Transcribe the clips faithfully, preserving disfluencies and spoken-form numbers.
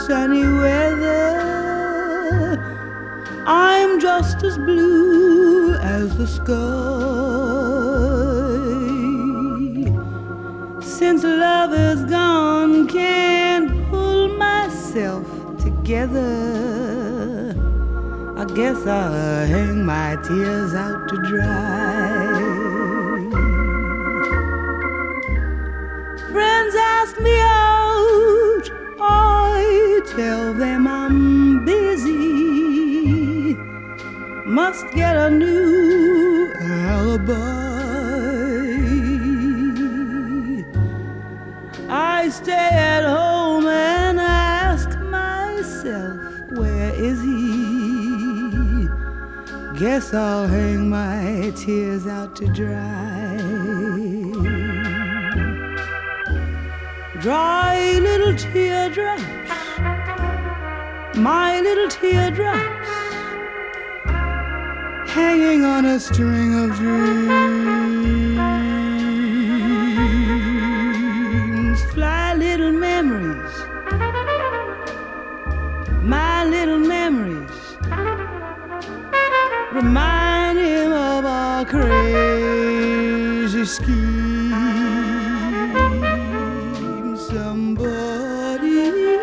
sunny weather, I'm just as blue as the sky. Since love is gone, can't pull myself together. I guess I'll hang my tears out to dry. Friends ask me out, I tell them I'm busy. Must get a new alibi. I stay at home and ask myself, where is he? Guess I'll hang my tears out to dry. Dry little teardrops, my little teardrops, hanging on a string of dreams. Fly little memories, my little memories, remind him of our crazy scheme. Somebody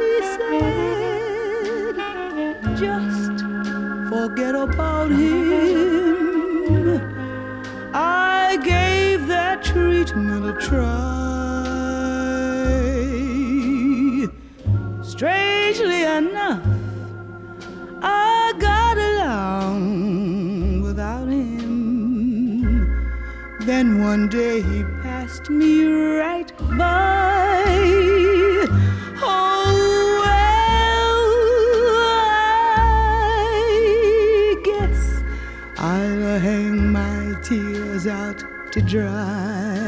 said, just forget about him. I gave that treatment a try. Strangely enough, I got along without him. Then one day he passed me right by. Oh, well, I guess I'll hang my tears out to dry.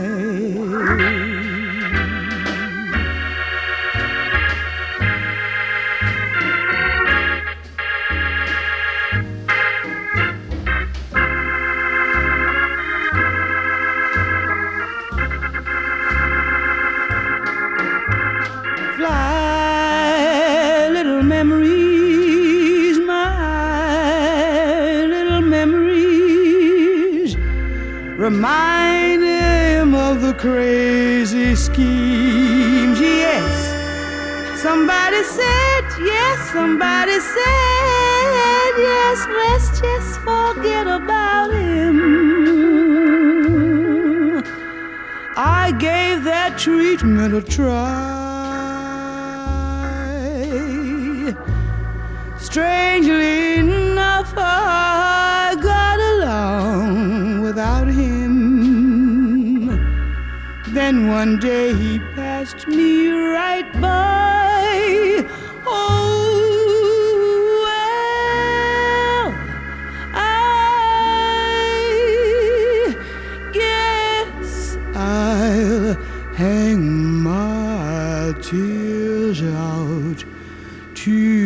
Fly, little memories, my little memories, remind him of the crazy schemes. Yes, somebody said, yes, somebody said, yes, let's just forget about him. I gave that treatment a try. Strangely enough, I got along without him. Then one day he passed me right by. Oh, well, I guess I'll hang my tears out to